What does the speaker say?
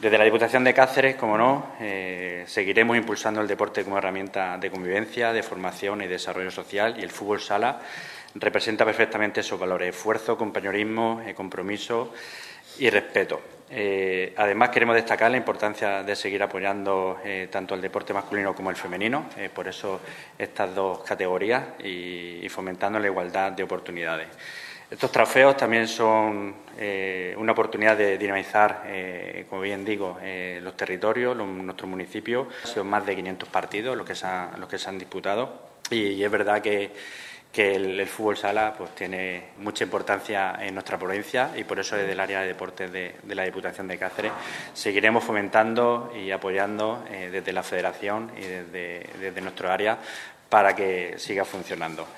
Desde la Diputación de Cáceres, como no, seguiremos impulsando el deporte como herramienta de convivencia, de formación y desarrollo social, y el fútbol sala representa perfectamente esos valores: esfuerzo, compañerismo, compromiso y respeto. Además, queremos destacar la importancia de seguir apoyando tanto el deporte masculino como el femenino, por eso estas dos categorías, y fomentando la igualdad de oportunidades. Estos trofeos también son una oportunidad de dinamizar, como bien digo, los territorios, nuestros municipios. Son más de 500 partidos los que se han disputado, y es verdad que el fútbol sala pues tiene mucha importancia en nuestra provincia, y por eso desde el área de deportes de la Diputación de Cáceres seguiremos fomentando y apoyando desde la Federación y desde nuestro área para que siga funcionando.